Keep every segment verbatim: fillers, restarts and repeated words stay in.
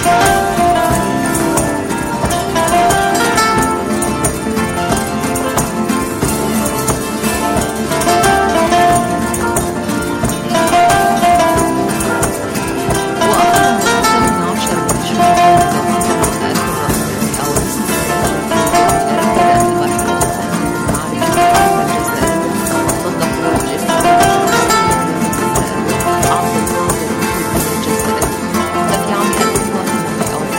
وأخيرا محكمة النقض الجزائرية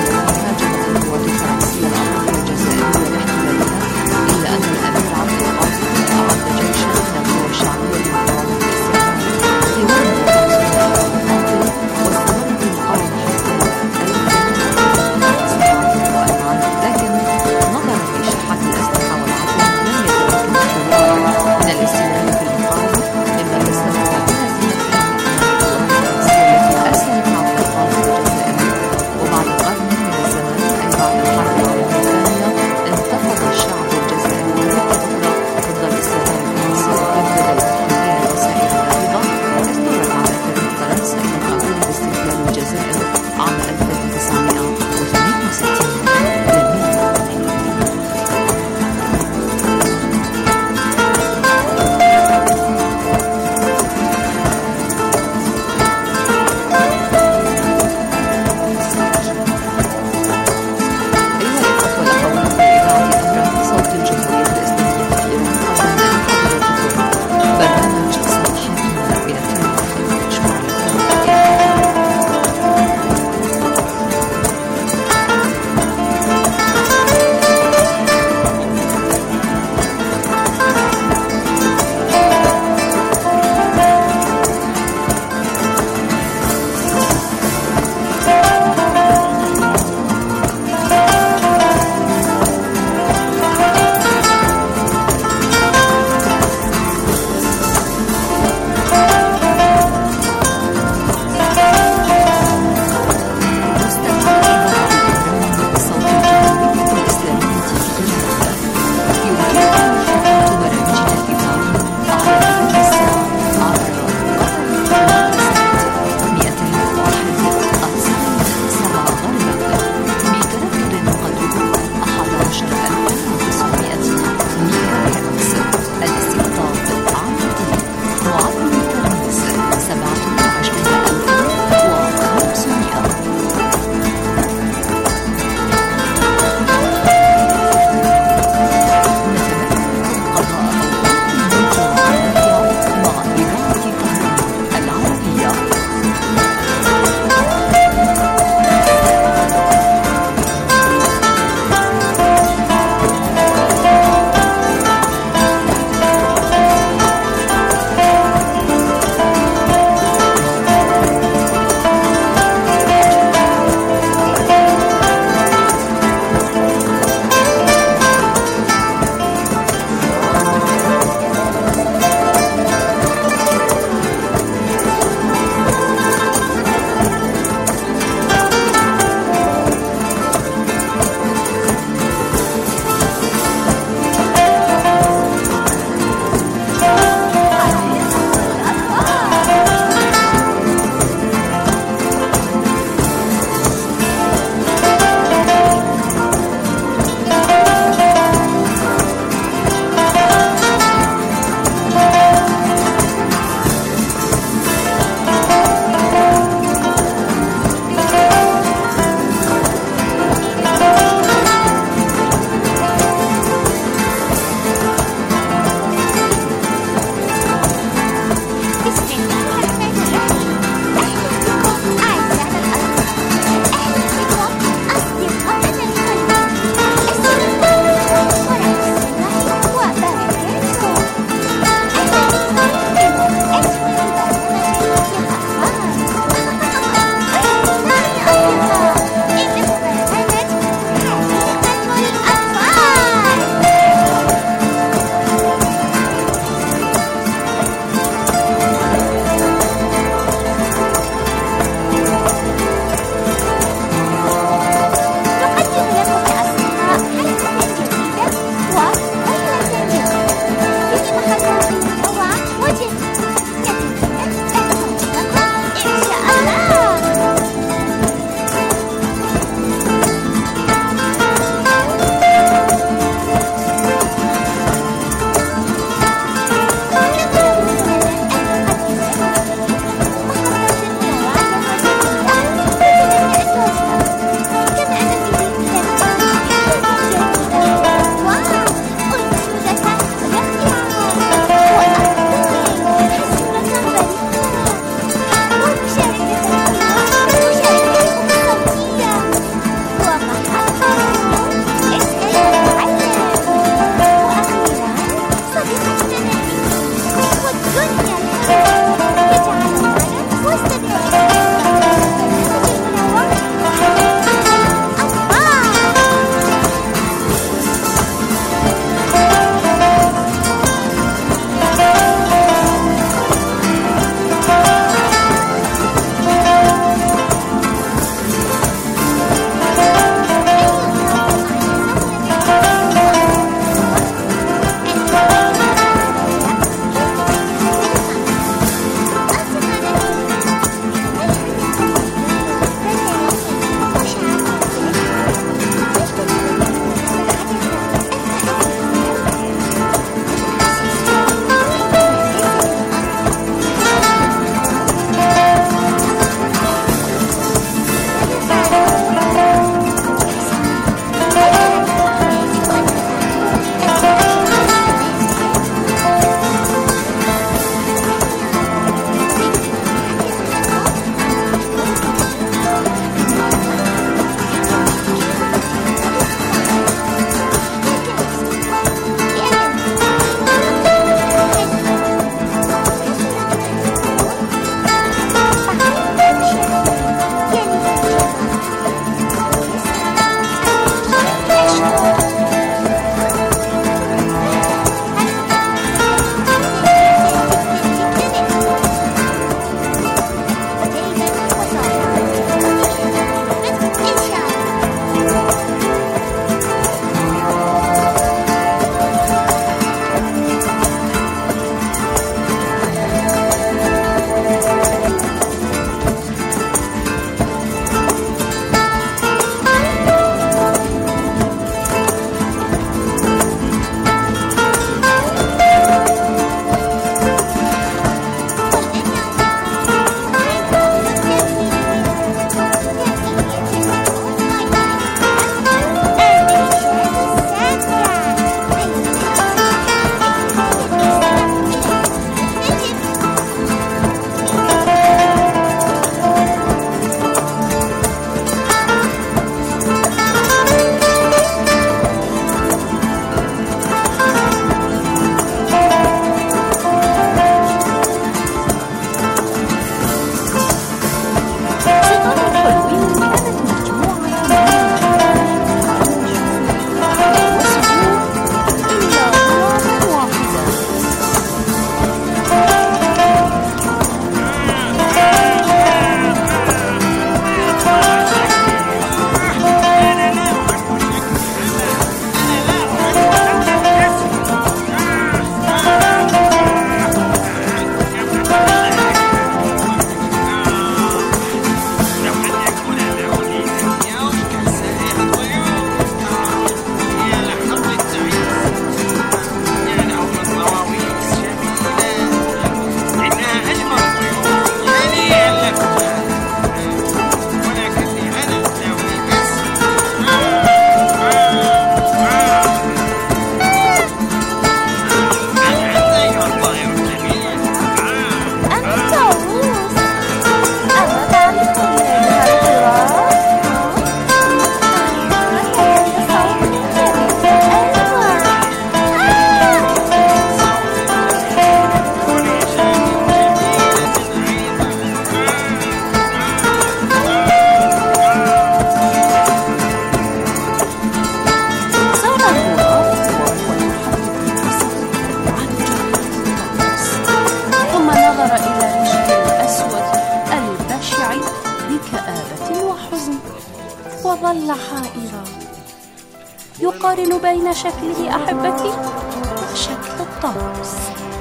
وظل حائرا يقارن بين شكله أحبتي وشكل الطاووس.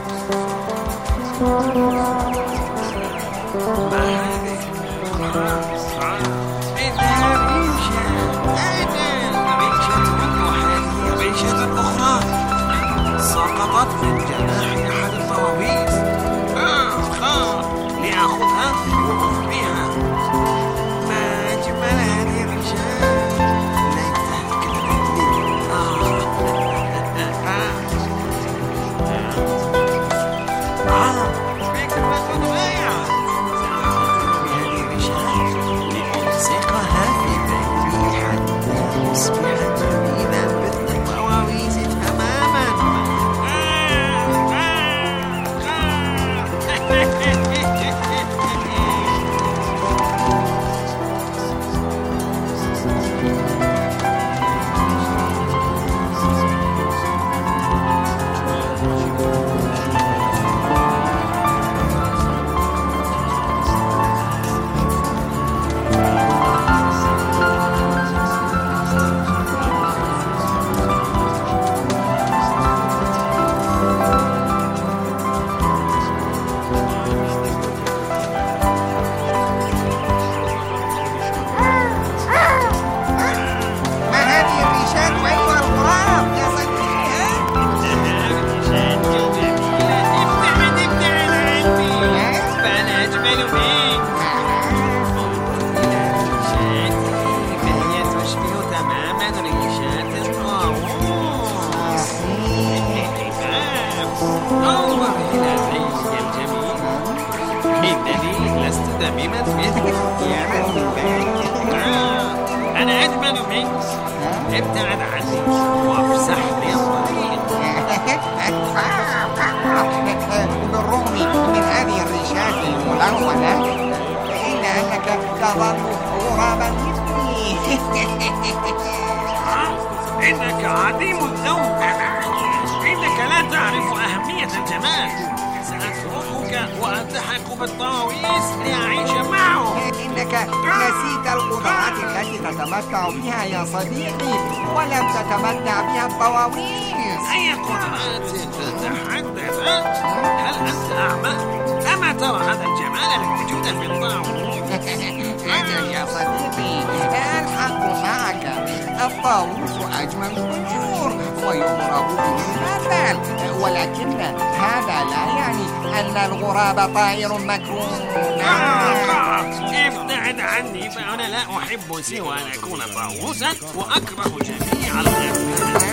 سقطت من جناح أحد الطواويس. آه آه لأخذها وأخبيها. ما أجمل هذه الرجال، ليتها كتبتني. آه آه بك رجل رائع. سأخذ بهذه الرجال لألصقها في بيتي حتى تصبح جميلة مثل الطواويس تماما. أنا أجمل منك. ابتعد عني وافسح لي الطريق. بالرغم من هذه الريشات الملونة إلا أنك تظل غرابا مثلي. إنك عديم الذوق. إنك لا تعرف أهمية الجمال. سأتركك وألتحق بالطواويس لأعيش معه. إنك نسيت القدرات التي تتمتع بها يا صديقي، ولم تتمتع بها الطواويس. أي قدرات تتحدث؟ هل أنت أعمى؟ أما ترى هذا الجمال الموجود في الطاووس؟ أجل يا صديقي، الحق معك. الطاووس أجمل الطيور ويضرب به المثل، ولكن هذا لا يعني أن الغراب طائر مكروه. ابتعد عني، فأنا لا أحب سوى أن أكون طاووسا وأكره جميع الغراب.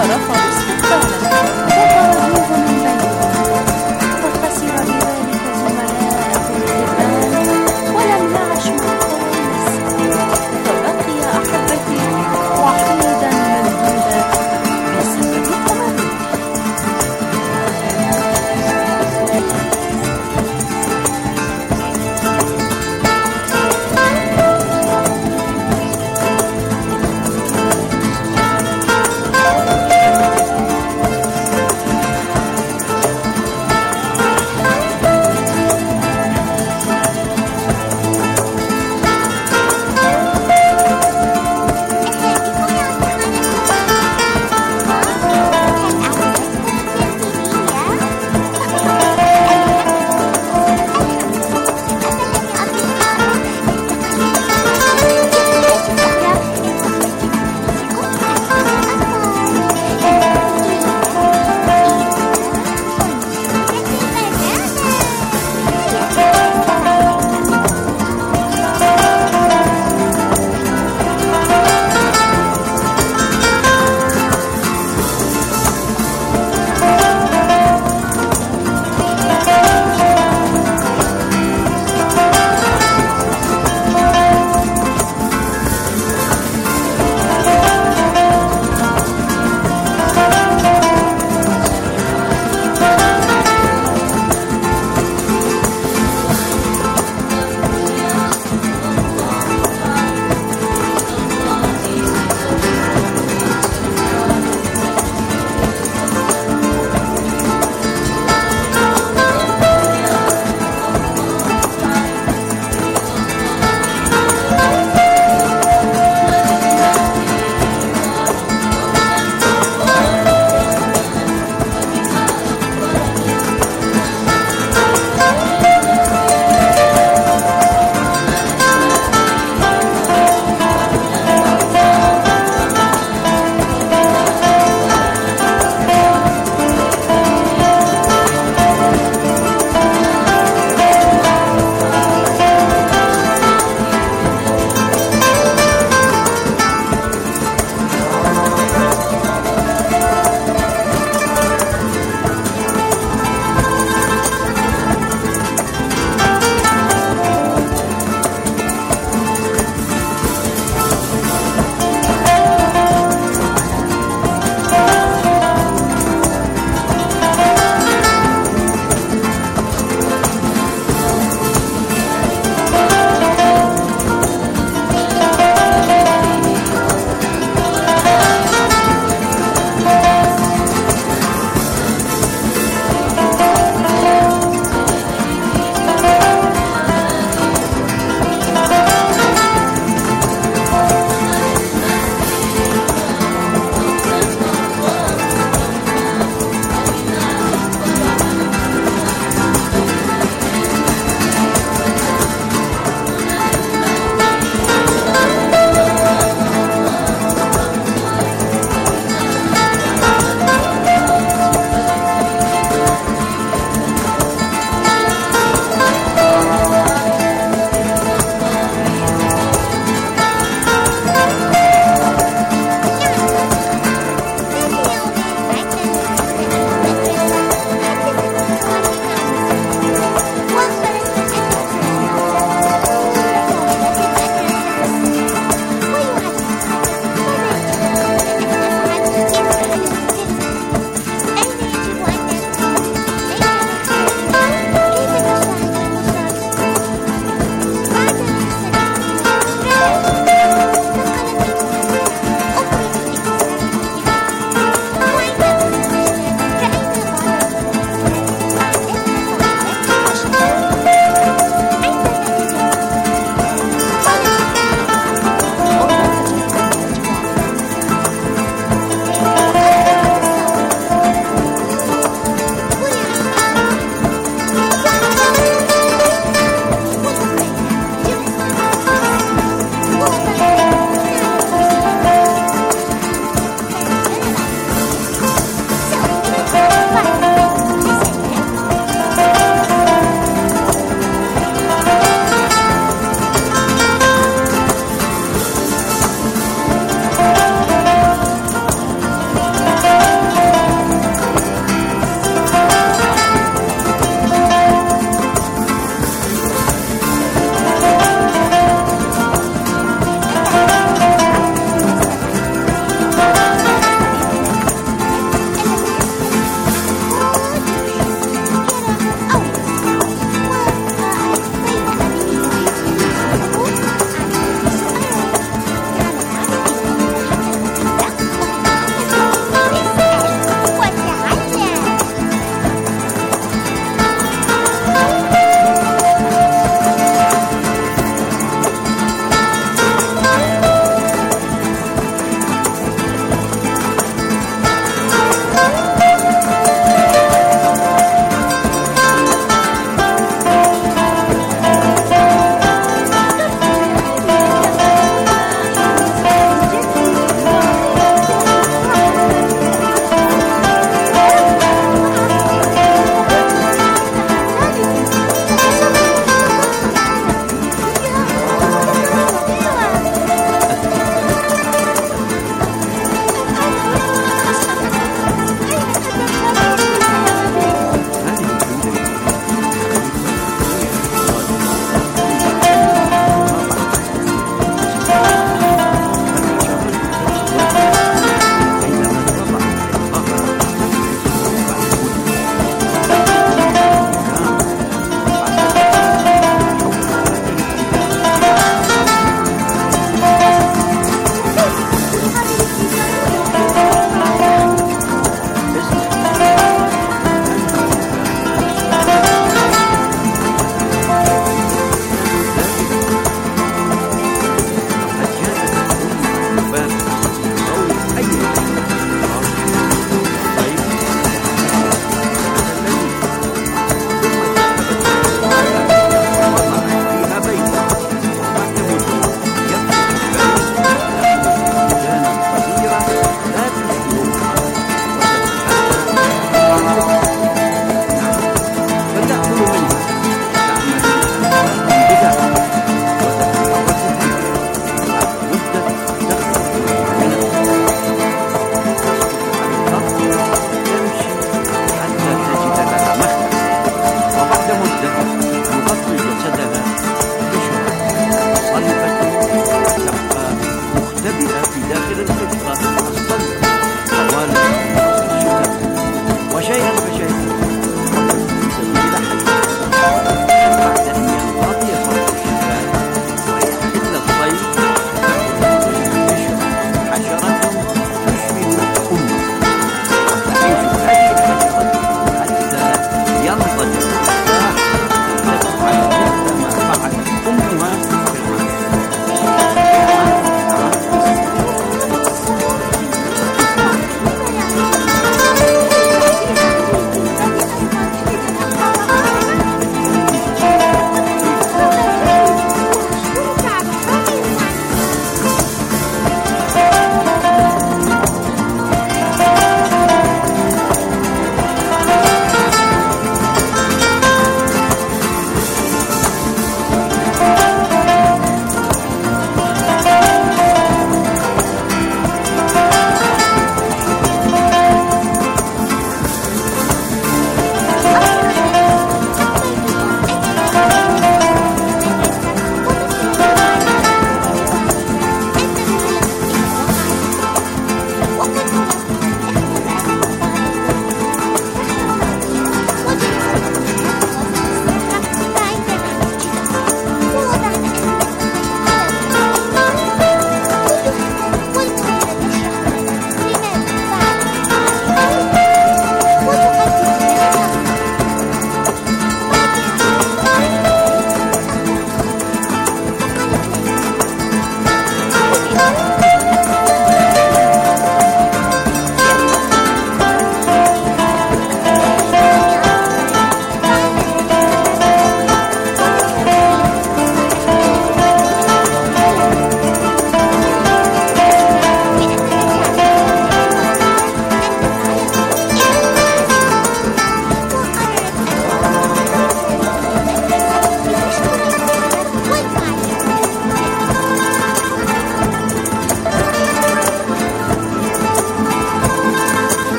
ورفضوا استقباله وطردوه من بينهم، وخسر بذلك زملائه الذئبان ولم يعشوا بالكويس، فبقي أحبتي وحيدا ممدودا بسبب تمرده.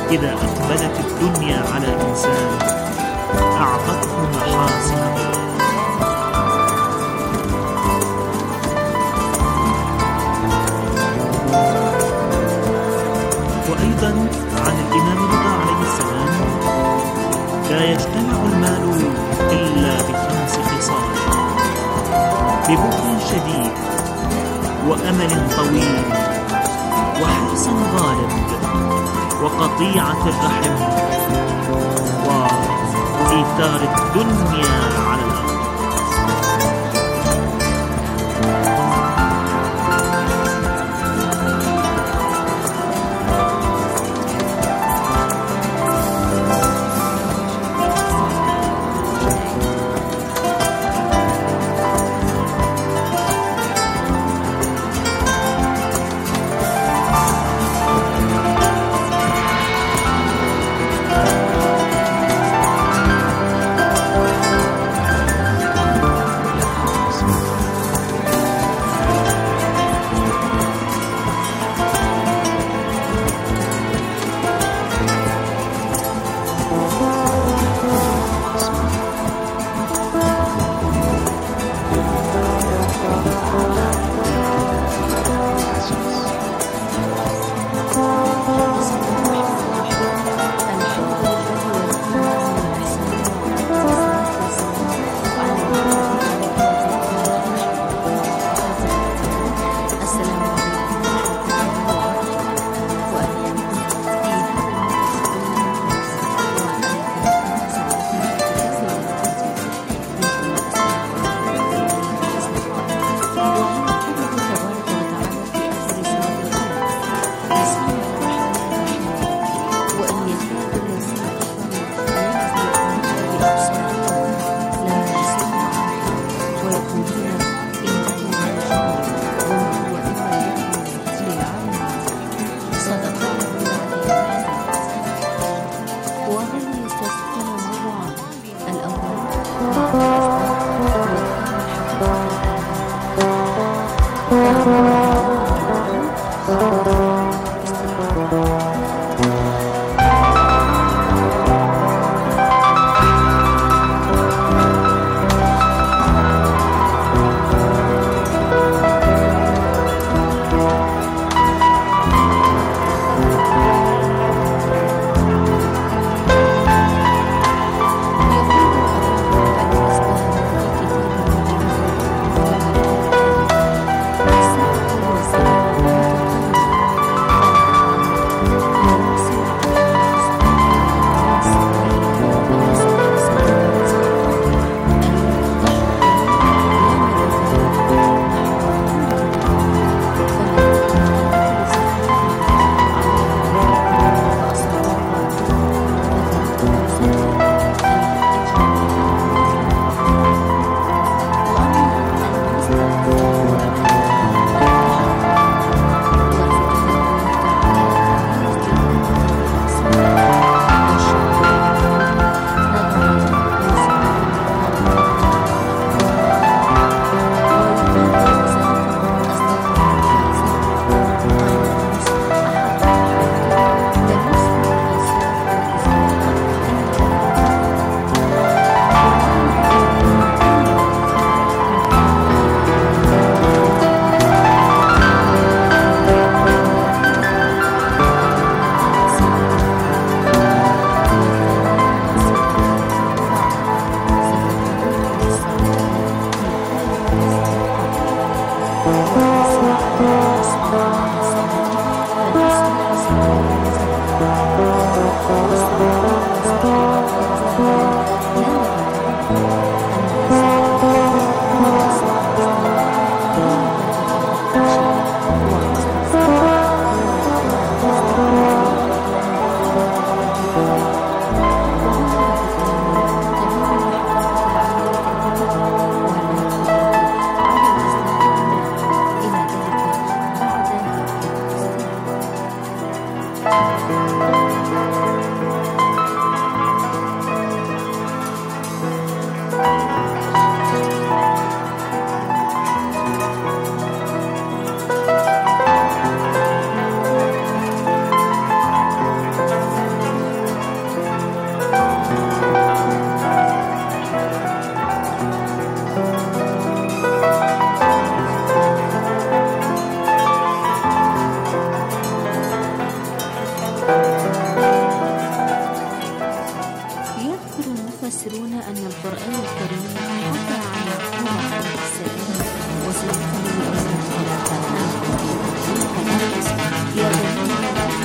إذا أقبلت الدنيا على إنسان أعطته محاسن، وأيضا عن الإمام رضا عليه السلام: لا يجتمع المال إلا بخمس خصال: ببخل شديد، وأمل طويل، وحرص غالب، وقطيعة الرحم، وإيثار الدنيا على الآخرة.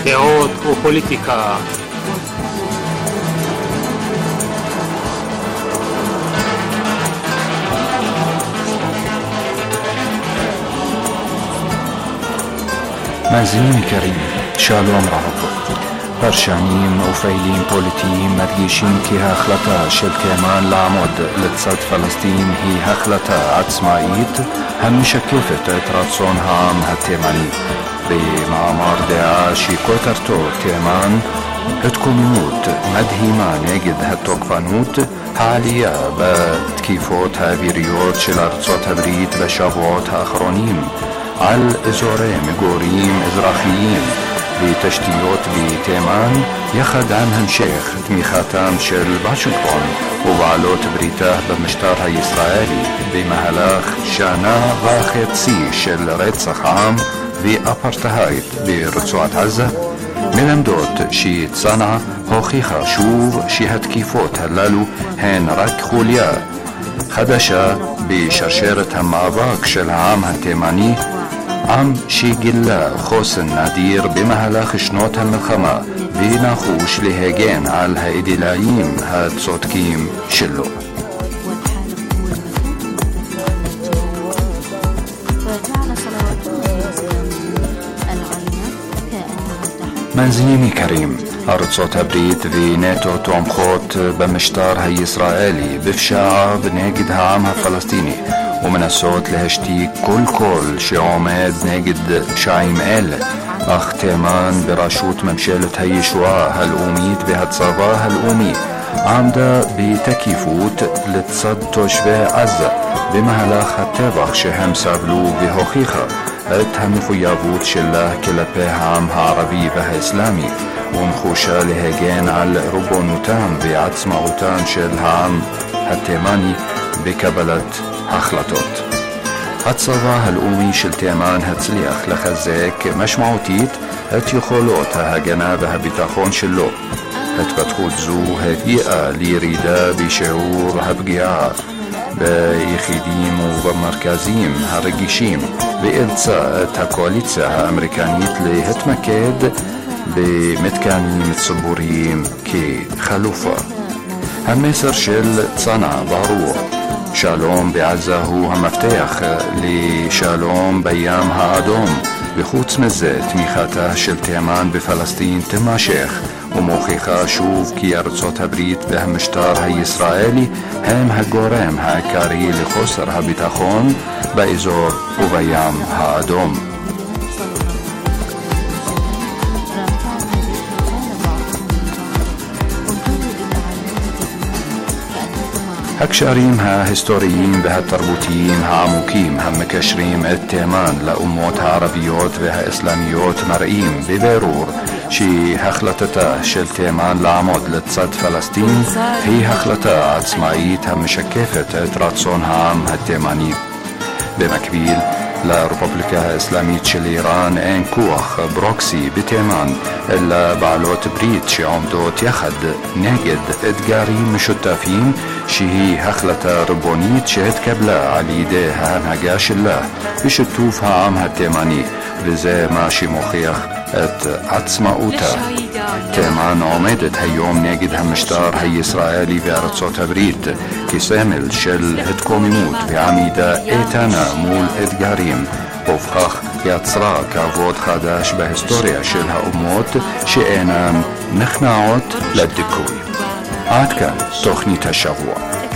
דעות ופוליטיקה. מאזינים יקרים, שלום רב. פרשנים ופעילים פוליטיים מדגישים כי ההחלטה של תימן לעמוד לצד פלסטין היא החלטה עצמאית המשקפת את רצון העם התימני. במאמר דעה שכותרתו תימן, התקוממות מדהימה נגד התוקפנות, העלייה בתקיפות האוויריות של ארצות הברית בשבועות האחרונים על אזורי מגורים אזרחיים ותשתיות בתימן, יחד עם המשך תמיכתם של וושינגטון ובעלות בריתה במשטר הישראלי במהלך שנה וחצי של רצח עם ואפרטהייד ברצועת עזה, מלמדות שצנעא הוכיחה שוב שהתקיפות הללו הן רק חוליה חדשה בשרשרת המאבק של העם התימני, עם שגילה חוסן נדיר במהלך שנות המלחמה ונחוש להגן על האידילאים הצודקים שלו. מאזינים יקרים, ארצות הברית ונאטו תומכות במשטר הישראלי בפשעה ונגד העם הפלסטיני ומנסות להשתיק כל קול שעומד נגד פשעים אלה, אך תימן בראשות ממשלת הישועה הלאומית והצבא הלאומי עמדה בתקיפות לצד תושבי עזה במהלך הטבח שהם סבלו, והוכיחה את המחויבות שלה כלפי העם הערבי והאסלאמי ונחושה להגן על ריבונותם ועצמאותם של העם התימני בקבלת החלטות. הצבא הלאומי של תימן הצליח לחזק משמעותית את יכולות ההגנה והביטחון שלו. התפתחות זו הביאה לירידה בשיעור הפגיעה ביחידים ובמרכזים הרגישים ואילצה את הקואליציה האמריקנית להתמקד במתקנים ציבוריים כחלופה. המסר של צנעא ברור: שלום בעזה הוא המפתח לשלום בים האדום, וחוץ מזה תמיכתה של תימן בפלסטין תמשך ומוכיחה שוב כי ארצות הברית והמשטר הישראלי הם הגורם העיקרי לחוסר הביטחון באזור ובים האדום. הקשרים ההיסטוריים והתרבותיים העמוקים המקשרים את תימן לאומות הערביות והאסלאמיות מראים בבירור שהחלטתה של תימן לעמוד לצד פלסטין היא החלטה עצמאית המשקפת את רצון העם התימני. במקביל לרפובליקה האסלאמית של איראן אין כוח ברוקסי בתימן, אלא בעלות ברית שעומדות יחד נגד אתגרים משותפים, שהיא החלטה ריבונית שהתקבלה על ידי ההנהגה שלה בשיתוף העם התימני, וזה מה שמוכיח את עצמאותה. תימן עומדת היום נגד המשטר הישראלי וארצות הברית כסמל של התקוממות ועמידה איתנה מול אתגרים, ובכך יצרה כבוד חדש בהיסטוריה של האומות שאינן נכנעות לדיכוי. עד כאן תוכנית השבוע.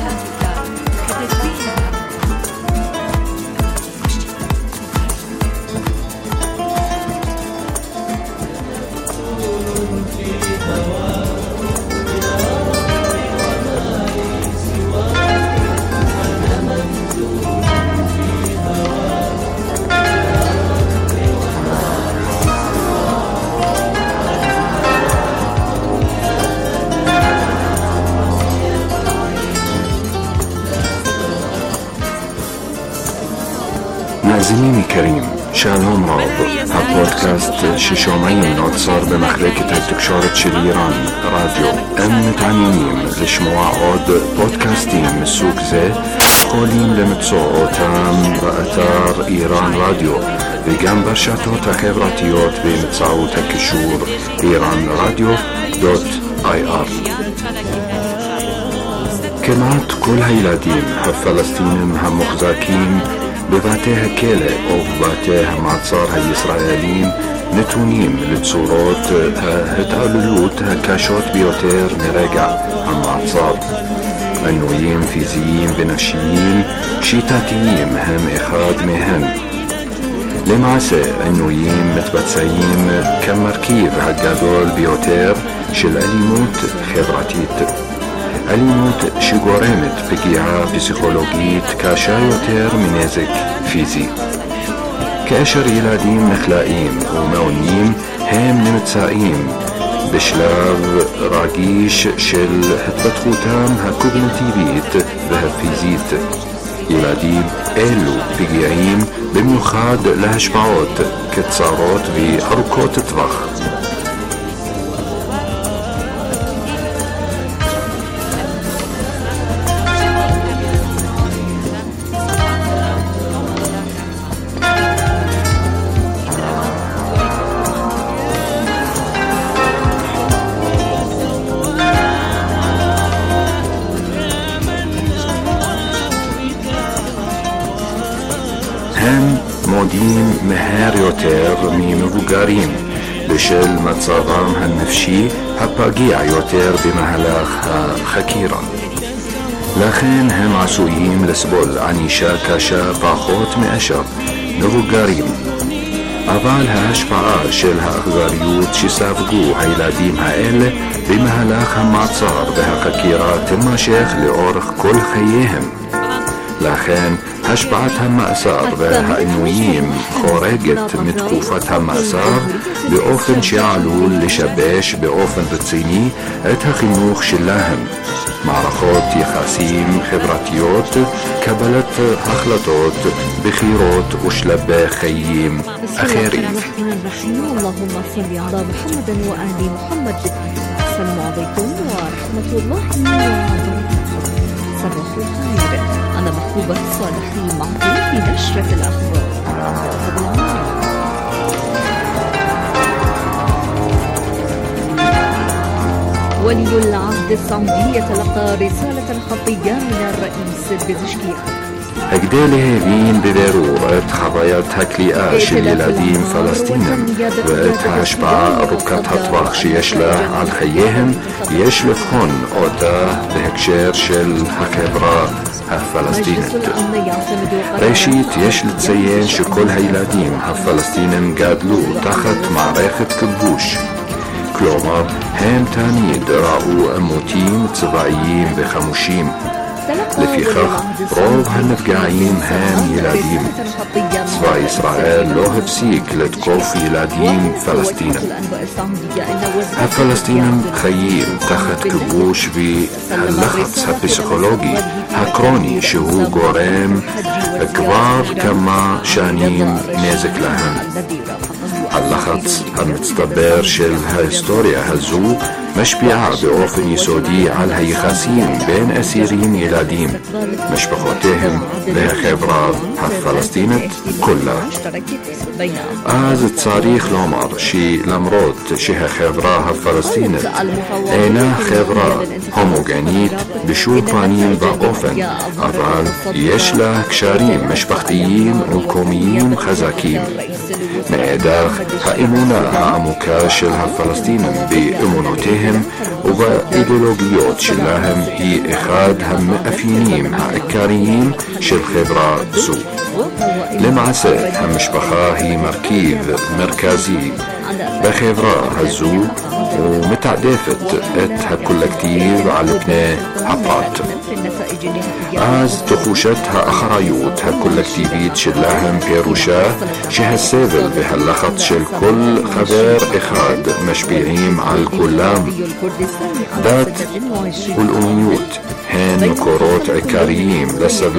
מאזינים יקרים, שלום רב. הפודקאסט ששומעים נוצר במחלקת התקשורת של איראן, רדיו. אם מתעניינים לשמוע עוד פודקאסטים מסוג זה, יכולים למצוא אותם באתר איראן רדיו וגם ברשתות החברתיות באמצעות הקישור איראן רדיו דוט איי אר. כמעט כל הילדים הפלסטינים המוחזקים בבתי הכלא או בבתי המעצר הישראלים נתונים לצורות ההתעללות הקשות ביותר מרגע המעצר. עינויים פיזיים ונפשיים שיטתיים הם אחד מהם. למעשה עינויים מתבצעים כמרכיב הגדול ביותר של אלימות חברתית. אלימות שגורמת פגיעה פסיכולוגית קשה יותר מנזק פיזי. כאשר ילדים נכלאים ומעונים הם נמצאים בשלב רגיש של התפתחותם הקוגניטיבית והפיזית. ילדים אלו פגיעים במיוחד להשפעות קצרות וארוכות טווח. הם מודים מהר יותר ממבוגרים בשל מצבם הנפשי הפגיע יותר במהלך החקירה. לכן הם עשויים לסבול ענישה קשה פחות מאשר מבוגרים. אבל ההשפעה של האכזריות שספגו הילדים האלה במהלך המעצר והחקירה תימשך לאורך כל חייהם. לכן השפעת המאסר והעינויים חורגת מתקופת המאסר באופן שעלול לשבש באופן רציני את החינוך שלהם, מערכות יחסים חברתיות, קבלת החלטות, בחירות ושלבי חיים אחרים. اللهم صل على محمد وآل محمد. السلام عليكم ورحمة الله وبركاته. صباح الخير، أنا محبوبة صالحي معكم في نشرة الأخبار. ولي العهد السعودي يتلقى رسالة خطية من الرئيس بزشكيان. כדי להבין בבירור את חוויית הכליאה של ילדים פלסטינים ואת ההשפעה ארוכת הטווח שיש לה על חייהם, יש לבחון אותה בהקשר של החברה הפלסטינית. ראשית, יש לציין שכל הילדים הפלסטינים גדלו תחת מערכת כיבוש. כלומר, הם תמיד ראו עימותים צבאיים וחמושים. לפיכך, רוב הנפגעים הם ילדים. צבא ישראל לא הפסיק לתקוף ילדים פלסטינים. הפלסטינים חיים תחת כיבוש והלחץ הפסיכולוגי הקרוני שהוא גורם כבר כמה שנים נזק להם. הלחץ המצטבר של ההיסטוריה הזו משפיעה באופן יסודי על היחסים בין אסירים ילדים, משפחותיהם והחברה הפלסטינית כולה. אז צריך לומר שלמרות שהחברה הפלסטינית אינה חברה הומוגנית בשום פנים ואופן, אבל יש לה קשרים משפחתיים ומקומיים חזקים. מאידך, האמונה העמוקה של הפלסטינים באמונותיהם ובאידיאולוגיות שלהם היא אחד המאפיינים העיקריים של חברה זו. למעשה, המשפחה היא מרכיב מרכזי בחברה הזו ומתעדפת את הקולקטיב על פני הפרט. אז תחושת האחריות הקולקטיבית שלהם פירושה שהסבל והלחץ של כל חבר אחד משפיעים על כולם. דת ולאומיות הן מקורות עיקריים לסבל